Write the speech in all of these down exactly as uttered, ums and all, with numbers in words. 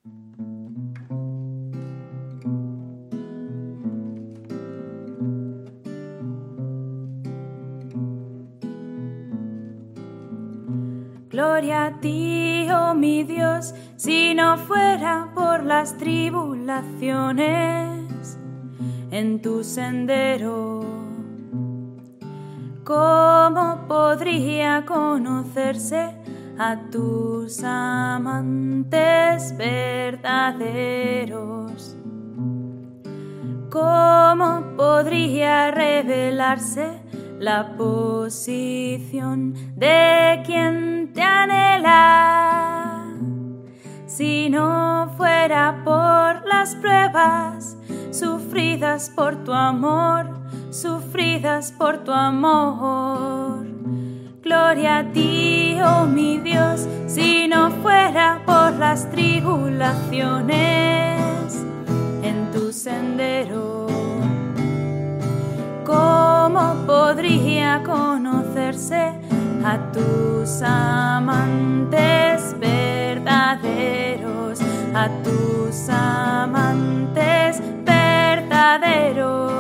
Gloria a ti, oh mi Dios, si no fuera por las tribulaciones en tu sendero. ¿Cómo podría conocerse a tus amantes verdaderos? ¿Cómo podría revelarse la posición de quien te anhela? Si no fuera por las pruebas sufridas por tu amor, sufridas por tu amor. Gloria a ti, oh mi Dios, si no fuera por las tribulaciones en tu sendero. ¿Cómo podría conocerse a tus amantes verdaderos, a tus amantes verdaderos?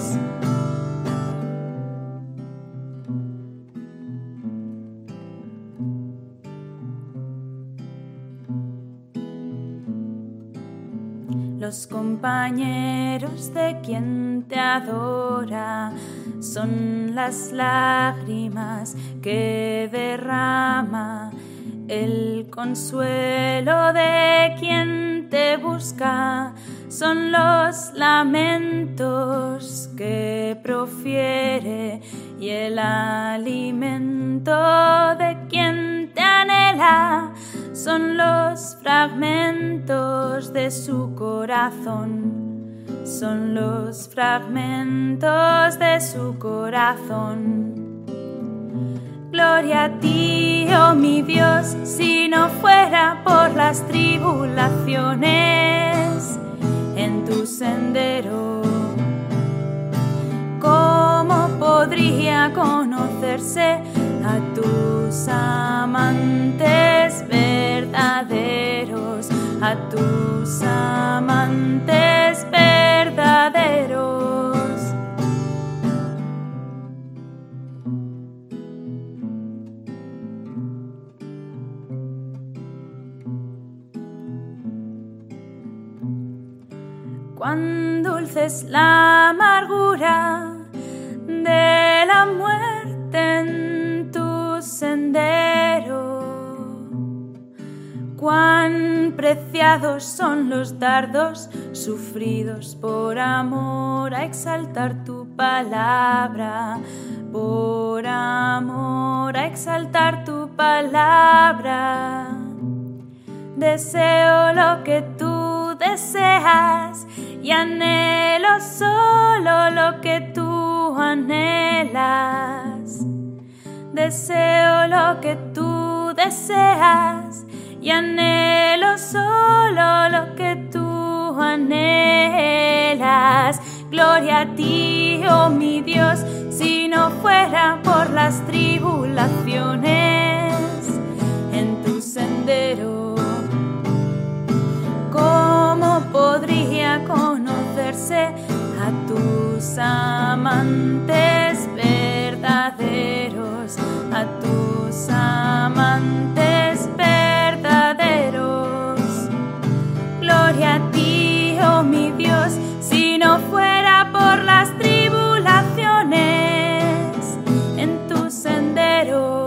Los compañeros de quien te adora son las lágrimas que derrama el consuelo de quien te busca, son los lamentos que profiere y el alimento de quien te anhela, son los fragmentos de su corazón, son los fragmentos de su corazón. Gloria a ti, oh mi Dios, si no fuera por las tribulaciones en tu sendero. ¿Cómo podría conocerse a tus amantes verdaderos, a tus amantes verdaderos? Cuán dulce es la amargura de la muerte en tu sendero, cuán preciados son los dardos sufridos por amor a exaltar tu palabra, por amor a exaltar tu palabra. Deseo lo que tú deseas y anhelo solo lo que tú anhelas. Deseo lo que tú deseas y anhelo solo lo que tú anhelas. Gloria a ti, oh mi Dios, si no fuera por las tribulaciones en tu sendero. ¿Cómo podría conocerse a tus amantes verdaderos, a tus amantes verdaderos? Gloria a ti, oh mi Dios, si no fuera por las tribulaciones en tu sendero.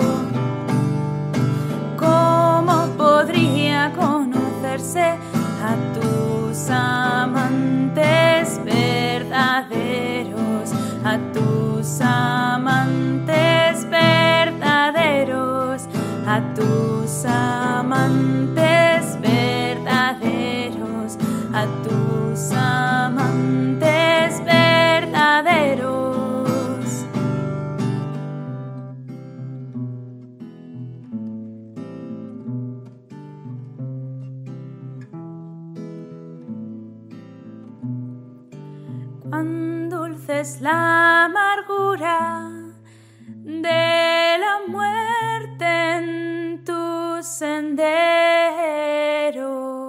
¿Cómo podría conocerse a tus amantes verdaderos, a tus amantes verdaderos, a tus amantes verdaderos, a tus amantes verdaderos? Cuán dulce es la amargura de la muerte en tu sendero.